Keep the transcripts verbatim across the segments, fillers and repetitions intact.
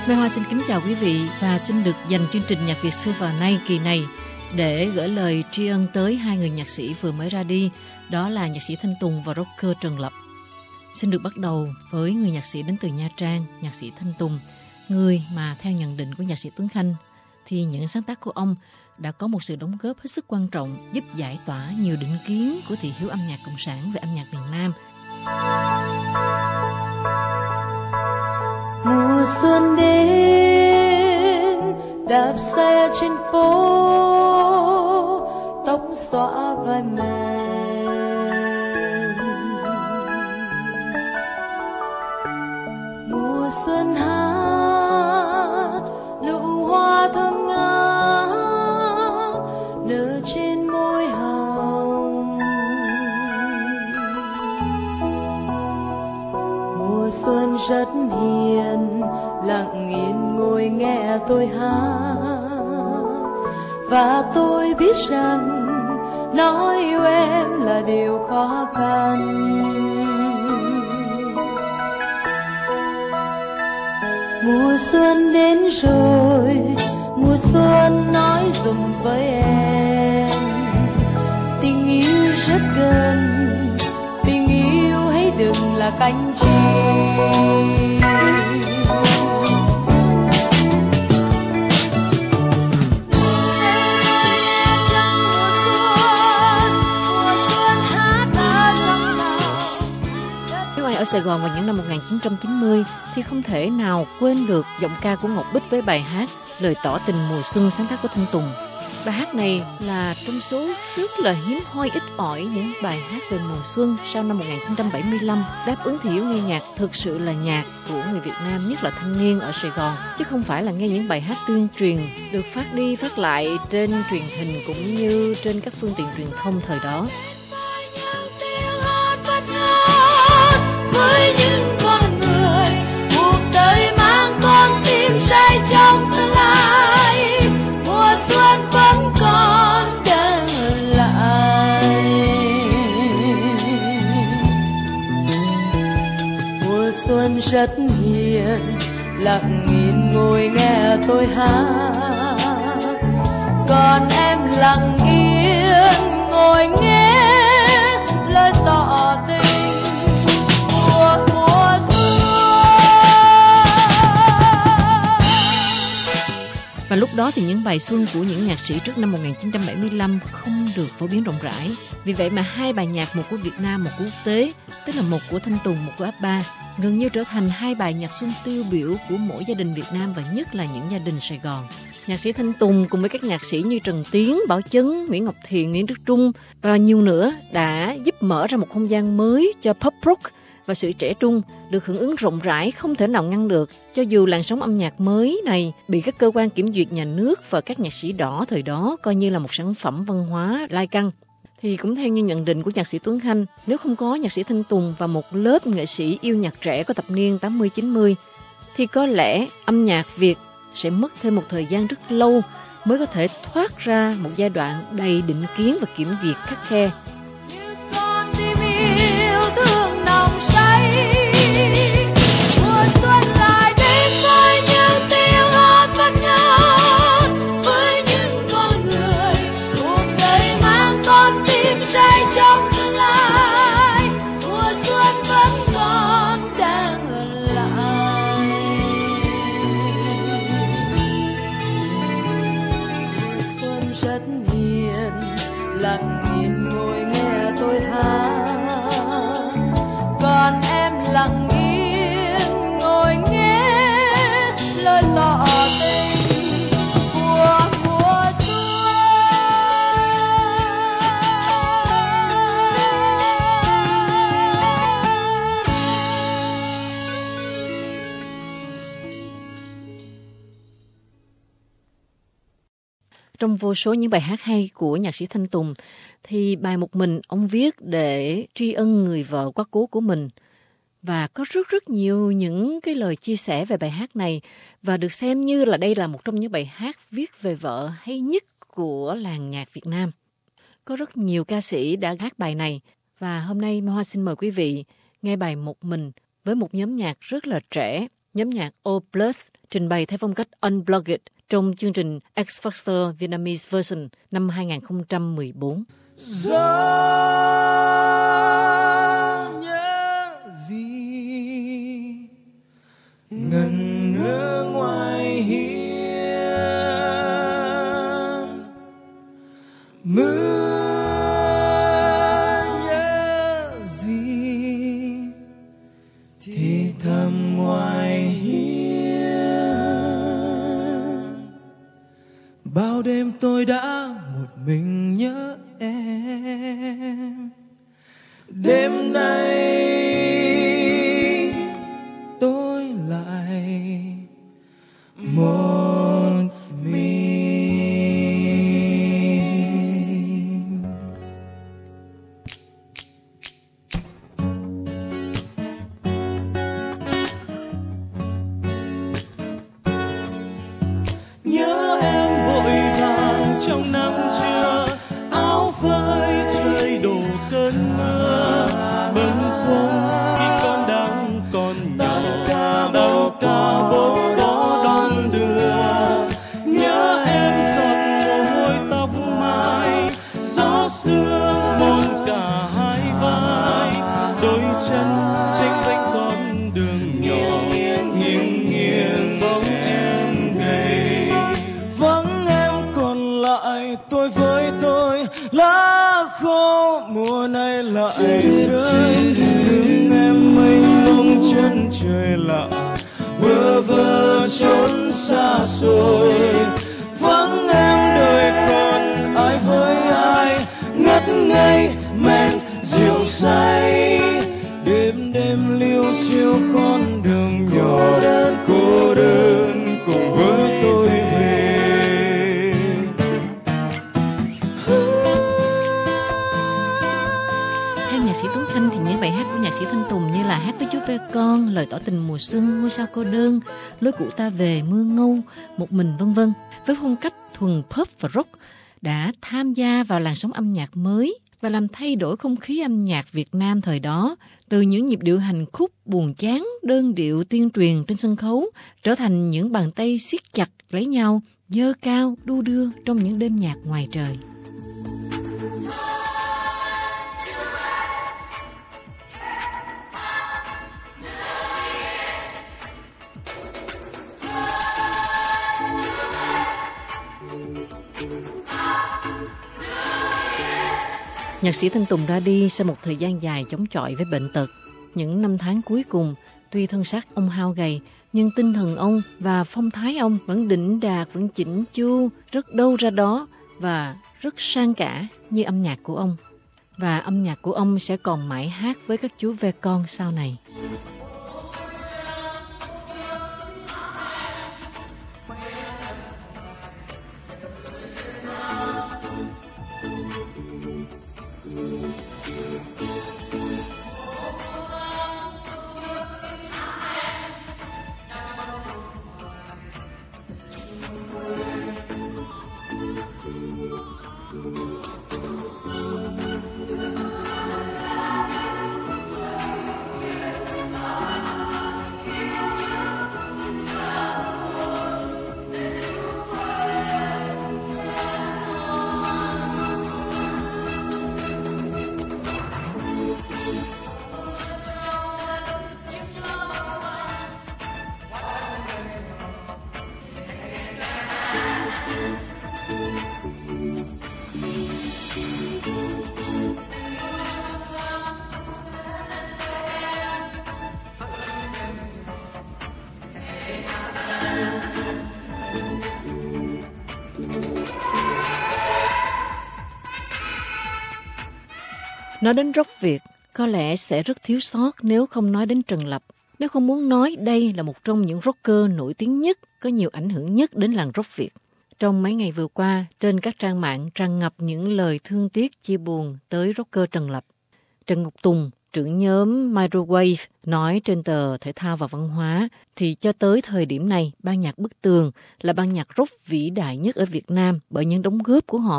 Mai Hoa xin kính chào quý vị và xin được dành chương trình Nhạc Việt xưa và nay kỳ này để gửi lời tri ân tới hai người nhạc sĩ vừa mới ra đi, đó là nhạc sĩ Thanh Tùng và rocker Trần Lập. Xin được bắt đầu với người nhạc sĩ đến từ Nha Trang, nhạc sĩ Thanh Tùng, người mà theo nhận định của nhạc sĩ Tuấn Khanh thì những sáng tác của ông đã có một sự đóng góp hết sức quan trọng giúp giải tỏa nhiều định kiến của thị hiếu âm nhạc cộng sản về âm nhạc miền Nam. Mùa xuân đến đạp xe trên phố, tóc xõa vai mềm. Mùa xuân hát nụ hoa thơm ngát nở trên môi hồng. Mùa xuân rất hiền, lặng yên ngồi nghe tôi hát, và tôi biết rằng nói yêu em là điều khó khăn. Mùa xuân đến rồi, mùa xuân nói dùm với em, tình yêu rất gần, tình yêu hãy đừng là cánh chim. Ở Sài Gòn vào những năm một nghìn chín trăm chín mươi thì không thể nào quên được giọng ca của Ngọc Bích với bài hát Lời tỏ tình mùa xuân sáng tác của Thanh Tùng. Bài hát này là trong số rất là hiếm hoi ít ỏi những bài hát về mùa xuân sau năm một nghìn chín trăm bảy mươi lăm đáp ứng thị hiếu nghe nhạc thực sự là nhạc của người Việt Nam, nhất là thanh niên ở Sài Gòn, chứ không phải là nghe những bài hát tuyên truyền được phát đi phát lại trên truyền hình cũng như trên các phương tiện truyền thông thời đó. Với những con người cuộc đời mang con tim say trong tương lai, mùa xuân vẫn còn đợi lại. Mùa xuân rất hiền, lặng nhìn ngồi nghe tôi hát, còn em lặng yên ngồi nghe lời tỏ tình. Và lúc đó thì những bài xuân của những nhạc sĩ trước năm một nghìn chín trăm bảy mươi lăm không được phổ biến rộng rãi. Vì vậy mà hai bài nhạc, một của Việt Nam, một của quốc tế, tức là một của Thanh Tùng, một của ép ba, gần như trở thành hai bài nhạc xuân tiêu biểu của mỗi gia đình Việt Nam và nhất là những gia đình Sài Gòn. Nhạc sĩ Thanh Tùng cùng với các nhạc sĩ như Trần Tiến, Bảo Chấn, Nguyễn Ngọc Thiện, Nguyễn Đức Trung và nhiều nữa đã giúp mở ra một không gian mới cho pop rock và sự trẻ trung được hưởng ứng rộng rãi không thể nào ngăn được, cho dù làn sóng âm nhạc mới này bị các cơ quan kiểm duyệt nhà nước và các nhạc sĩ đỏ thời đó coi như là một sản phẩm văn hóa lai căng. Thì cũng theo như nhận định của nhạc sĩ Tuấn Khanh, nếu không có nhạc sĩ Thanh Tùng và một lớp nghệ sĩ yêu nhạc trẻ có thập niên tám mươi chín mươi thì có lẽ âm nhạc Việt sẽ mất thêm một thời gian rất lâu mới có thể thoát ra một giai đoạn đầy định kiến và kiểm duyệt khắt khe. Thương nồng say, mùa xuân lại đến với những tiếng hát bất ngờ, với những con người cuộc đời mang con tim say trong tương lai, mùa xuân vẫn còn đang ở lại. Mùa xuân rất hiền, lặng nhìn ngồi nghe tôi hát, còn em lặng yên ngồi nghe lời tỏ tình của mùa xuân. Trong vô số những bài hát hay của nhạc sĩ Thanh Tùng thì bài Một Mình ông viết để tri ân người vợ quá cố của mình. Và có rất rất nhiều những cái lời chia sẻ về bài hát này và được xem như là đây là một trong những bài hát viết về vợ hay nhất của làng nhạc Việt Nam. Có rất nhiều ca sĩ đã hát bài này và hôm nay Mai Hoa xin mời quý vị nghe bài Một Mình với một nhóm nhạc rất là trẻ Nhóm nhạc O Plus trình bày theo phong cách Unplugged trong chương trình X Factor Vietnamese Version năm hai không một bốn. Gió nhớ gì ngần ngơ ngoài hiên, mưa nhớ gì thì thầm ngoài hiên. Bao đêm tôi đã một mình nhớ em, đêm nay tôi lại một mình. Nhớ em vội vàng trong nắng trưa, áo phơi trời đổ cơn mưa, bâng khuâng khi con đang còn nhỏ, đâu cả bố đó đón đưa. Nhớ em giọt mồ hôi tóc mai, gió sương mòn cả hai vai, đôi chân chênh vênh con đường nhỏ, nghiêng nghiêng bóng em gầy. Vắng em còn lại tôi với tôi, lá khô mùa này lại rơi. Thương em mênh mông chân trời lạ, bơ vơ trốn xa xôi. Vắng em đời còn ai với ai, ngất ngây men rượu say. Đêm đêm liêu xiêu con đường nhỏ, cô đơn cùng với tôi về. Nhạc sĩ Tuấn Khanh thì những bài hát của nhạc sĩ Thanh Tùng như là Hát với chú ve con, Lời tỏ tình mùa xuân, Ngôi sao cô đơn, Lối cũ ta về, Mưa ngâu, Một mình vân vân, với phong cách thuần pop và rock đã tham gia vào làn sóng âm nhạc mới và làm thay đổi không khí âm nhạc Việt Nam thời đó, từ những nhịp điệu hành khúc buồn chán, đơn điệu tuyên truyền trên sân khấu trở thành những bàn tay siết chặt lấy nhau, dơ cao, đu đưa trong những đêm nhạc ngoài trời. Nhạc sĩ Thanh Tùng ra đi sau một thời gian dài chống chọi với bệnh tật. Những năm tháng cuối cùng, tuy thân xác ông hao gầy, nhưng tinh thần ông và phong thái ông vẫn đỉnh đạt, vẫn chỉnh chu, rất đâu ra đó và rất sang cả như âm nhạc của ông. Và âm nhạc của ông sẽ còn mãi hát với các chú ve con sau này. Nói đến rock Việt, có lẽ sẽ rất thiếu sót nếu không nói đến Trần Lập. Nếu không muốn nói đây là một trong những rocker nổi tiếng nhất, có nhiều ảnh hưởng nhất đến làng rock Việt. Trong mấy ngày vừa qua, trên các trang mạng tràn ngập những lời thương tiếc chia buồn tới rocker Trần Lập. Trần Ngọc Tùng, trưởng nhóm Microwave, nói trên tờ Thể thao và Văn hóa, thì cho tới thời điểm này, ban nhạc Bức Tường là ban nhạc rock vĩ đại nhất ở Việt Nam bởi những đóng góp của họ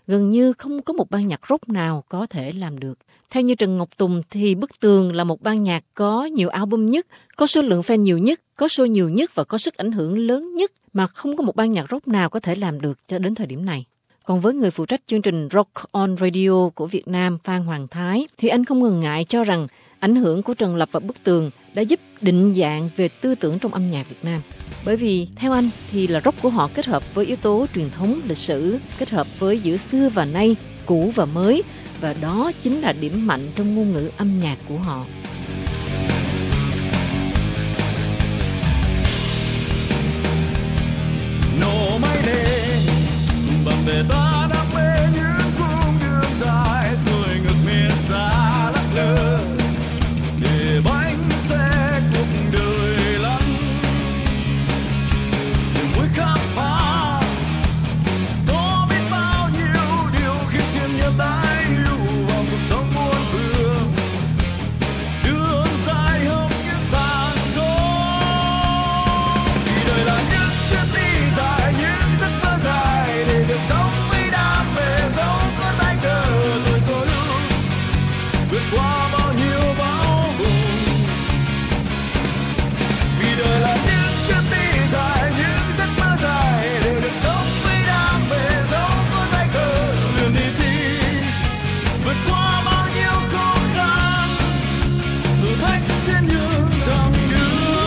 gần như không có một ban nhạc rock nào có thể làm được. Theo như Trần Ngọc Tùng thì Bức Tường là một ban nhạc có nhiều album nhất, có số lượng fan nhiều nhất, có show nhiều nhất và có sức ảnh hưởng lớn nhất mà không có một ban nhạc rock nào có thể làm được cho đến thời điểm này. Còn với người phụ trách chương trình Rock on Radio của Việt Nam Phan Hoàng Thái thì anh không ngần ngại cho rằng ảnh hưởng của Trần Lập và Bức Tường đã giúp định dạng về tư tưởng trong âm nhạc Việt Nam. Bởi vì theo anh thì là rock của họ kết hợp với yếu tố truyền thống lịch sử, kết hợp với giữa xưa và nay, cũ và mới, và đó chính là điểm mạnh trong ngôn ngữ âm nhạc của họ. Nổ máy lên bằng bề ta đam mê những cung đường dài rồi ngược miền xa lắc lơ để bánh xe cuộc đời lăn niềm vui khám phá có biết bao nhiêu điều khiến thiên nhiên tái hữu vào cuộc sống muôn phương đường dài hơn những sàn khô vì đời là những chuyến đi dài những giấc mơ dài để được sống với đam mê dẫu có tay cờ rồi có lúc vượt qua bao nhiêu bão bùng vì đời là những chuyến đi dài những giấc mơ dài để được sống với đam mê dẫu có tay cờ liền đi chi vượt qua bao nhiêu khó khăn thử thách trên những chặng đường.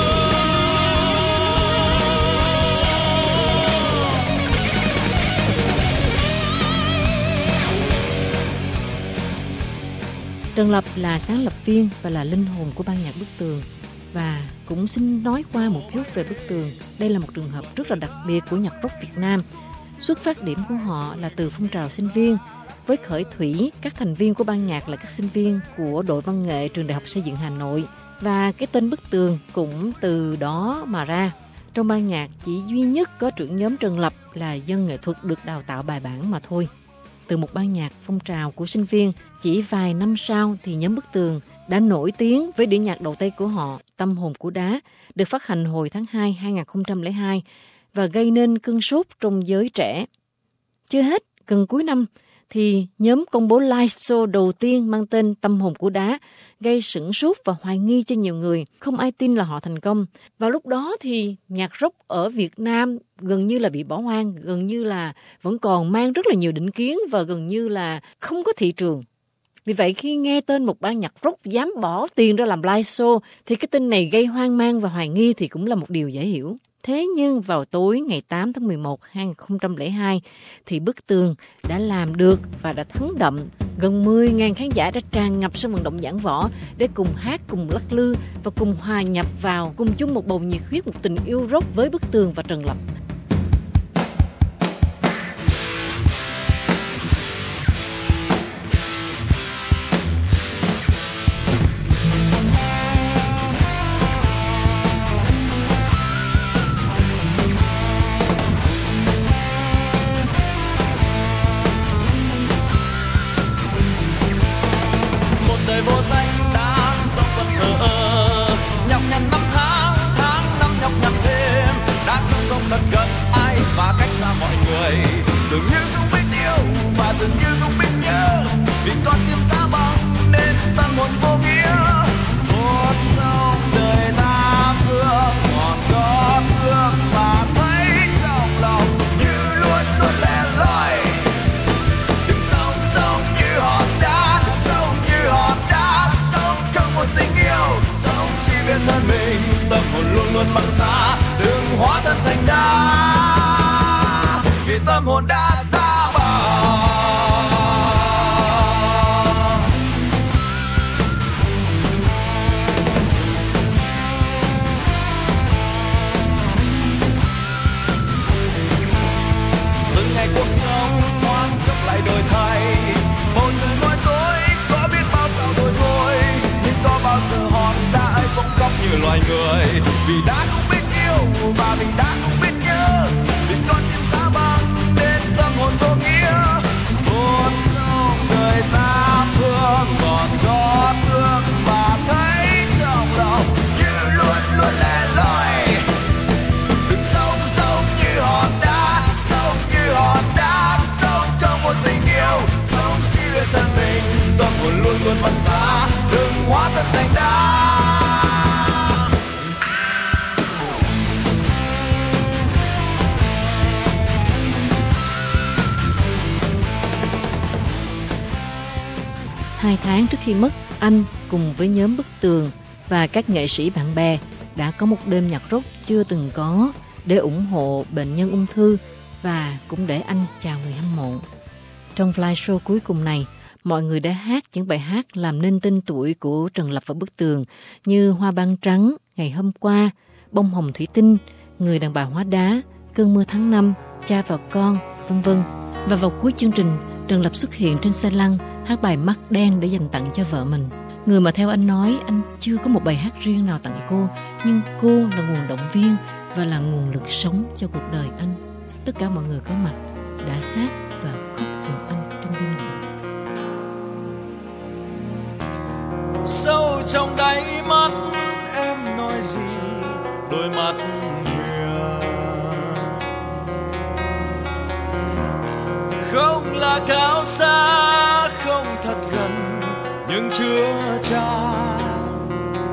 Trần Lập là sáng lập viên và là linh hồn của ban nhạc Bức Tường. Và cũng xin nói qua một chút về Bức Tường. Đây là một trường hợp rất là đặc biệt của nhạc rock Việt Nam. Xuất phát điểm của họ là từ phong trào sinh viên. Với khởi thủy, các thành viên của ban nhạc là các sinh viên của đội văn nghệ trường Đại học Xây dựng Hà Nội. Và cái tên Bức Tường cũng từ đó mà ra. Trong ban nhạc chỉ duy nhất có trưởng nhóm Trần Lập là dân nghệ thuật được đào tạo bài bản mà thôi. Từ một ban nhạc phong trào của sinh viên, chỉ vài năm sau thì nhóm Bức Tường đã nổi tiếng với đĩa nhạc đầu tay của họ, Tâm Hồn Của Đá, được phát hành hồi tháng hai năm hai không không hai và gây nên cơn sốt trong giới trẻ. Chưa hết, gần cuối năm thì nhóm công bố live show đầu tiên mang tên Tâm Hồn Của Đá, gây sửng sốt và hoài nghi cho nhiều người, không ai tin là họ thành công. Vào lúc đó thì nhạc rock ở Việt Nam gần như là bị bỏ hoang, gần như là vẫn còn mang rất là nhiều định kiến và gần như là không có thị trường. Vì vậy khi nghe tên một ban nhạc rock dám bỏ tiền ra làm live show thì cái tin này gây hoang mang và hoài nghi thì cũng là một điều dễ hiểu. Thế nhưng vào tối ngày tám tháng mười một năm hai không không hai thì Bức Tường đã làm được và đã thắng đậm. Gần mười nghìn khán giả đã tràn ngập sân vận động Giảng Võ để cùng hát, cùng lắc lư và cùng hòa nhập vào, cùng chung một bầu nhiệt huyết, một tình yêu rock với Bức Tường và Trần Lập. Vô danh đã sống vẫn thờ nhọc nhằn năm tháng tháng năm nhọc nhằn thêm đã sống không thân cận ai và cách xa mọi người dường như không biết yêu và dường như không biết nhớ vì con tim giá băng nên tâm hồn vô nghĩa một sông đời ta vương còn có thương và thấy trong lòng như luôn luôn lẻ loi đừng sống sống như hòn đá sống như hòn đá sống không một tình yêu sống chỉ biết thân mình tâm hồn luôn luôn băng giá đừng hóa thân thành đá vì tâm hồn đã giá băng. Từng ngày cuộc sống thoáng chốc lại đổi thay bầu trời mỗi tối có biết bao sao đổi thôi nhưng có bao giờ hòn đá ấy bỗng khóc như loài người vì đã không biết yêu và mình đã không biết nhớ vì con tim giá băng nên tâm hồn vô nghĩa một sông đời ta phương còn có thương và thấy trong lòng như luôn luôn lẻ loi đừng sống sống như hòn đá sống như hòn đá sống không một tình thật thành đáng. Hai tháng trước khi mất, anh cùng với nhóm Bức Tường và các nghệ sĩ bạn bè đã có một đêm nhạc rock chưa từng có để ủng hộ bệnh nhân ung thư và cũng để anh chào người hâm mộ. Trong live show cuối cùng này, mọi người đã hát những bài hát làm nên tên tuổi của Trần Lập và Bức Tường như Hoa Ban Trắng, Ngày Hôm Qua, Bông Hồng Thủy Tinh, Người Đàn Bà Hóa Đá, Cơn Mưa Tháng Năm, Cha và Con, vân vân. Và vào cuối chương trình, Trần Lập xuất hiện trên xe lăn hát bài Mắt Đen để dành tặng cho vợ mình. Người mà theo anh nói anh chưa có một bài hát riêng nào tặng cô, nhưng cô là nguồn động viên và là nguồn lực sống cho cuộc đời anh. Tất cả mọi người có mặt đã hát và khóc cùng anh trong đêm diễn. Sâu trong đáy mắt em nói gì, đôi mắt không là cao xa, không thật gần nhưng chưa tràn.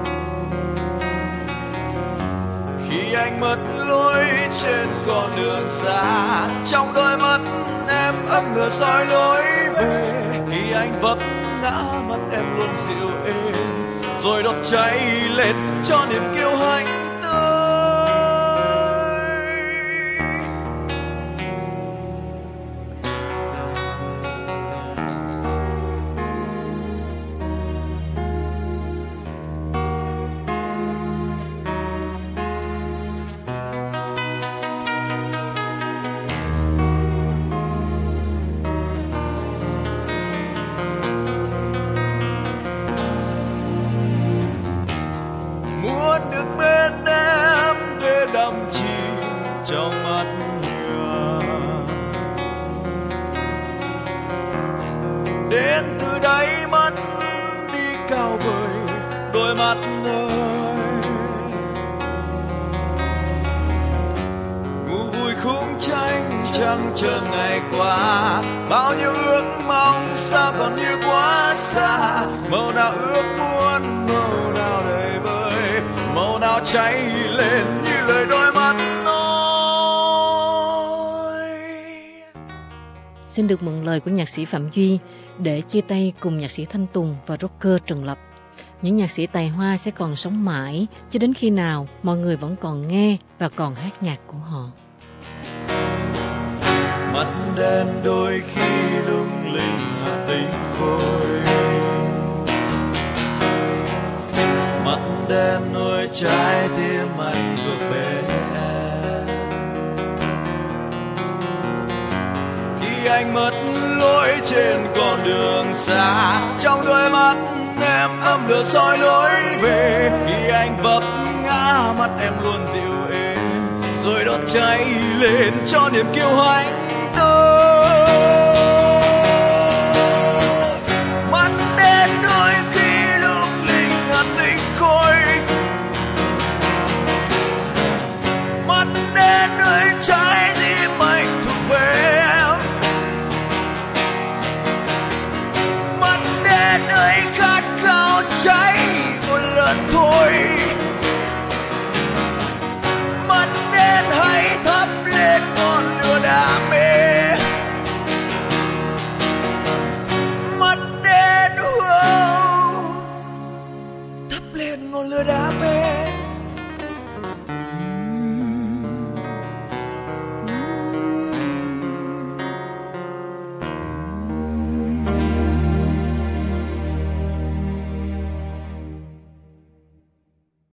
Khi anh mất lối trên con đường xa, trong đôi mắt em ấm lửa soi lối về. Khi anh vấp ngã mắt em luôn dịu êm, rồi đốt cháy lên cho niềm kiêu hãnh. Đến từ đáy mắt đi cao vời đôi mắt ơi, ngủ vui khung tranh trăng chờ ngày qua. Bao nhiêu ước mong sao còn như quá xa, màu nào ước muốn màu nào đầy vơi, màu nào cháy lên như lời đôi mắt nói. Xin được mượn lời của nhạc sĩ Phạm Duy để chia tay cùng nhạc sĩ Thanh Tùng và rocker Trần Lập. Những nhạc sĩ tài hoa sẽ còn sống mãi cho đến khi nào mọi người vẫn còn nghe và còn hát nhạc của họ. Mắt đen đôi khi lung linh hạ tình khôi, mắt đen nuôi trái tim anh ngược về em. Khi anh mất lối trên con đường xa, trong đôi mắt em ấm lửa soi lối về. Khi anh vấp ngã mắt em luôn dịu êm, rồi đốt cháy lên cho niềm kiêu hãnh tôi. Mắt đen đôi khi lung linh hạt tinh khôi, mắt đen nơi trái tim anh thuộc về em. Mắt đen nơi khát khao cháy một lần thôi. Mắt đen hãy thắp lên ngọn lửa đam mê. Mắt đen wow, thắp lên ngọn lửa đam mê.